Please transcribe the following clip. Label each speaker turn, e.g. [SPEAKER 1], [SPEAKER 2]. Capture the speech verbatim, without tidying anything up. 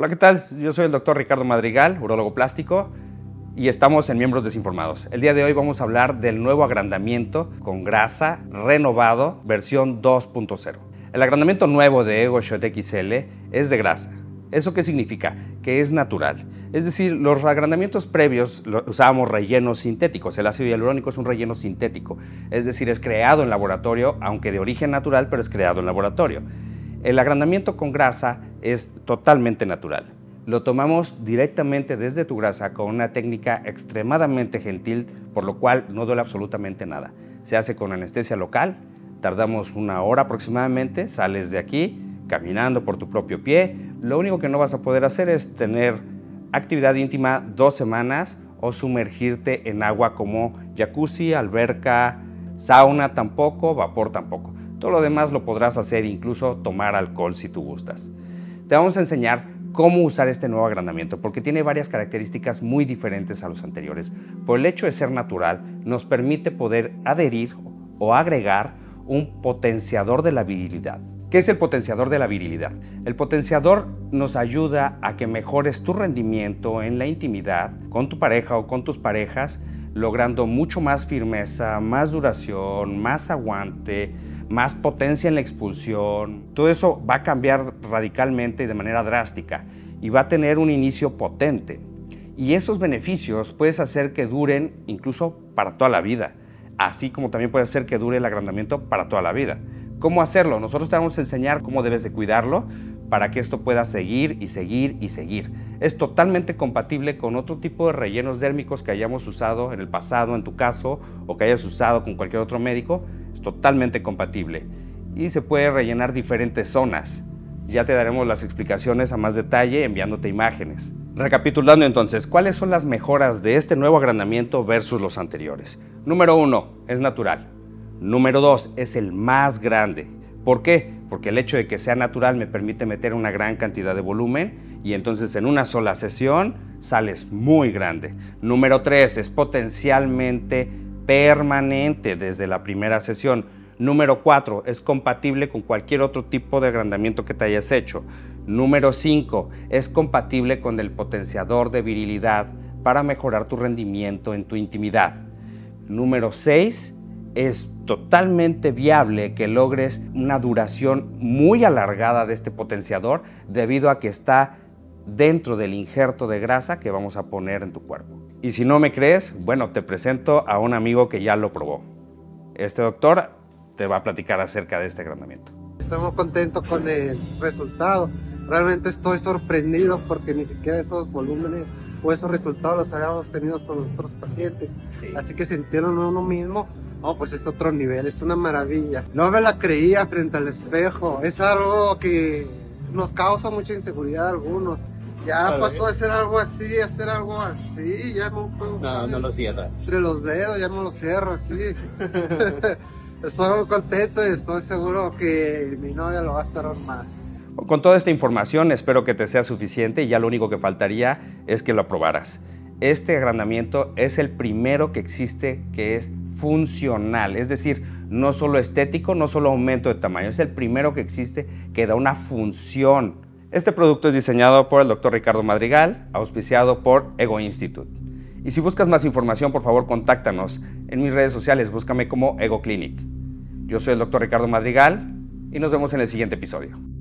[SPEAKER 1] Hola, ¿qué tal? Yo soy el doctor Ricardo Madrigal, urólogo plástico, y estamos en Miembros Desinformados. El día de hoy vamos a hablar del nuevo agrandamiento con grasa renovado versión dos punto cero. El agrandamiento nuevo de EgoShot X L es de grasa. ¿Eso qué significa? Que es natural. Es decir, los agrandamientos previos usábamos rellenos sintéticos. El ácido hialurónico es un relleno sintético. Es decir, es creado en laboratorio, aunque de origen natural, pero es creado en laboratorio. El agrandamiento con grasa es totalmente natural. Lo tomamos directamente desde tu grasa con una técnica extremadamente gentil, por lo cual no duele absolutamente nada. Se hace con anestesia local, tardamos una hora aproximadamente, sales de aquí caminando por tu propio pie. Lo único que no vas a poder hacer es tener actividad íntima dos semanas o sumergirte en agua como jacuzzi, alberca, sauna tampoco, vapor tampoco. Todo lo demás lo podrás hacer, incluso tomar alcohol si tú gustas. Te vamos a enseñar cómo usar este nuevo agrandamiento porque tiene varias características muy diferentes a los anteriores. Por el hecho de ser natural, nos permite poder adherir o agregar un potenciador de la virilidad. ¿Qué es el potenciador de la virilidad? El potenciador nos ayuda a que mejores tu rendimiento en la intimidad con tu pareja o con tus parejas, logrando mucho más firmeza, más duración, más aguante, más potencia en la expulsión. Todo eso va a cambiar radicalmente y de manera drástica y va a tener un inicio potente. Y esos beneficios puedes hacer que duren incluso para toda la vida, así como también puede hacer que dure el agrandamiento para toda la vida. ¿Cómo hacerlo? Nosotros te vamos a enseñar cómo debes de cuidarlo para que esto pueda seguir y seguir y seguir. Es totalmente compatible con otro tipo de rellenos dérmicos que hayamos usado en el pasado, en tu caso, o que hayas usado con cualquier otro médico. Es totalmente compatible y se puede rellenar diferentes zonas. Ya te daremos las explicaciones a más detalle enviándote imágenes. Recapitulando entonces, ¿cuáles son las mejoras de este nuevo agrandamiento versus los anteriores? Número uno, es natural. Número dos, es el más grande. ¿Por qué? Porque el hecho de que sea natural me permite meter una gran cantidad de volumen y entonces en una sola sesión sales muy grande. Número tres, es potencialmente permanente desde la primera sesión. Número cuatro, es compatible con cualquier otro tipo de agrandamiento que te hayas hecho. Número cinco, es compatible con el potenciador de virilidad para mejorar tu rendimiento en tu intimidad. Número seis, es totalmente viable que logres una duración muy alargada de este potenciador debido a que está dentro del injerto de grasa que vamos a poner en tu cuerpo. Y si no me crees, bueno, te presento a un amigo que ya lo probó. Este doctor te va a platicar acerca de este agrandamiento.
[SPEAKER 2] Estoy muy contento con el resultado. Realmente estoy sorprendido porque ni siquiera esos volúmenes o esos resultados los habíamos tenido con nuestros pacientes. Sí. Así que sintieron uno mismo. Oh, pues es otro nivel, es una maravilla. No me la creía frente al espejo. Es algo que nos causa mucha inseguridad a algunos. Ya vale. Pasó de ser algo así a ser algo así. Ya no puedo.
[SPEAKER 3] No, no lo cierras.
[SPEAKER 2] Entre los dedos, ya no lo cierro así. Estoy muy contento y estoy seguro que mi novia lo va a estar aún más.
[SPEAKER 1] Con toda esta información espero que te sea suficiente y ya lo único que faltaría es que lo aprobaras. Este agrandamiento es el primero que existe que es funcional, es decir, no solo estético, no solo aumento de tamaño, es el primero que existe que da una función. Este producto es diseñado por el doctor Ricardo Madrigal, auspiciado por Ego Institute. Y si buscas más información, por favor, contáctanos en mis redes sociales, búscame como Ego Clinic. Yo soy el doctor Ricardo Madrigal y nos vemos en el siguiente episodio.